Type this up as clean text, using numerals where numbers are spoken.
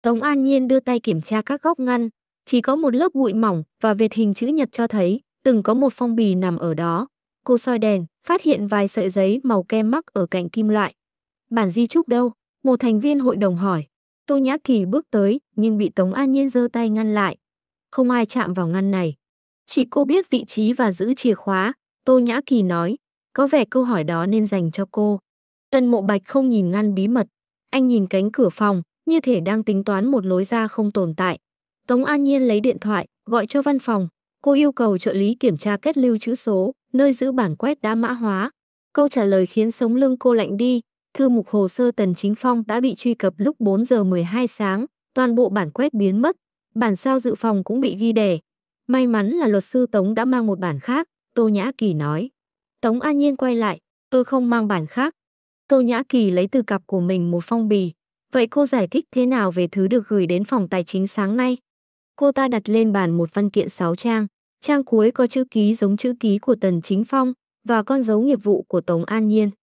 Tống An Nhiên đưa tay kiểm tra các góc ngăn, chỉ có một lớp bụi mỏng và vệt hình chữ nhật cho thấy từng có một phong bì nằm ở đó. Cô soi đèn, phát hiện vài sợi giấy màu kem mắc ở cạnh kim loại. Bản di chúc đâu? Một thành viên hội đồng hỏi. Tô Nhã Kỳ bước tới nhưng bị Tống An Nhiên giơ tay ngăn lại. Không ai chạm vào ngăn này. Chỉ cô biết vị trí và giữ chìa khóa, Tô Nhã Kỳ nói. Có vẻ câu hỏi đó nên dành cho cô. Tần Mộ Bạch không nhìn ngăn bí mật. Anh nhìn cánh cửa phòng, như thể đang tính toán một lối ra không tồn tại. Tống An Nhiên lấy điện thoại, gọi cho văn phòng. Cô yêu cầu trợ lý kiểm tra kết lưu chữ số, nơi giữ bản quét đã mã hóa. Câu trả lời khiến sống lưng cô lạnh đi. Thư mục hồ sơ Tần Chính Phong đã bị truy cập lúc 4 giờ 12 sáng, toàn bộ bản quét biến mất. Bản sao dự phòng cũng bị ghi đè. May mắn là luật sư Tống đã mang một bản khác, Tô Nhã Kỳ nói. Tống An Nhiên quay lại, tôi không mang bản khác. Tô Nhã Kỳ lấy từ cặp của mình một phong bì. Vậy cô giải thích thế nào về thứ được gửi đến phòng tài chính sáng nay? Cô ta đặt lên bàn một văn kiện 6 trang. Trang cuối có chữ ký giống chữ ký của Tần Chính Phong và con dấu nghiệp vụ của Tống An Nhiên.